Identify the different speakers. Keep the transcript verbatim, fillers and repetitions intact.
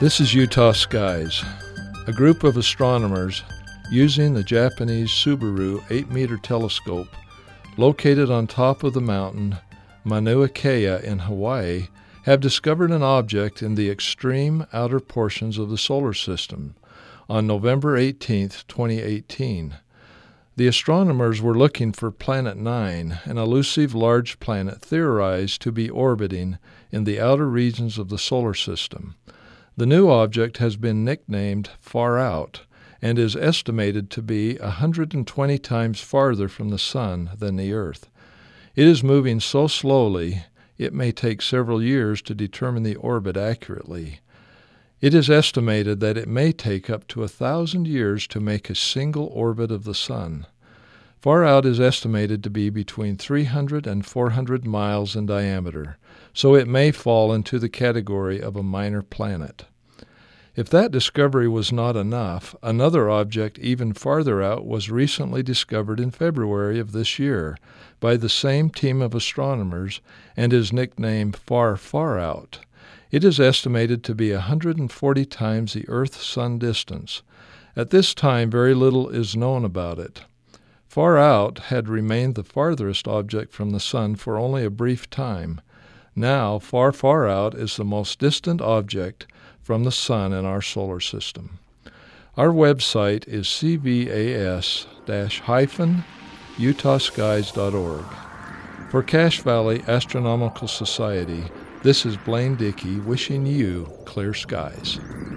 Speaker 1: This is Utah Skies, a group of astronomers using the Japanese Subaru eight meter telescope located on top of the mountain Mauna Kea in Hawaii have discovered an object in the extreme outer portions of the solar system on November eighteenth, twenty eighteen. The astronomers were looking for Planet Nine, an elusive large planet theorized to be orbiting in the outer regions of the solar system. The new object has been nicknamed Far Out and is estimated to be one hundred twenty times farther from the Sun than the Earth. It is moving so slowly it may take several years to determine the orbit accurately. It is estimated that it may take up to a thousand years to make a single orbit of the Sun. Far Out is estimated to be between three hundred and four hundred miles in diameter, so it may fall into the category of a minor planet. If that discovery was not enough, another object even farther out was recently discovered in February of this year by the same team of astronomers and is nicknamed Far, Far Out. It is estimated to be one hundred forty times the Earth-Sun distance. At this time, very little is known about it. Far Out had remained the farthest object from the Sun for only a brief time. Now, Far, Far Out is the most distant object from the Sun in our solar system. Our website is c v a s dash utah skies dot org. For Cache Valley Astronomical Society, this is Blaine Dickey wishing you clear skies.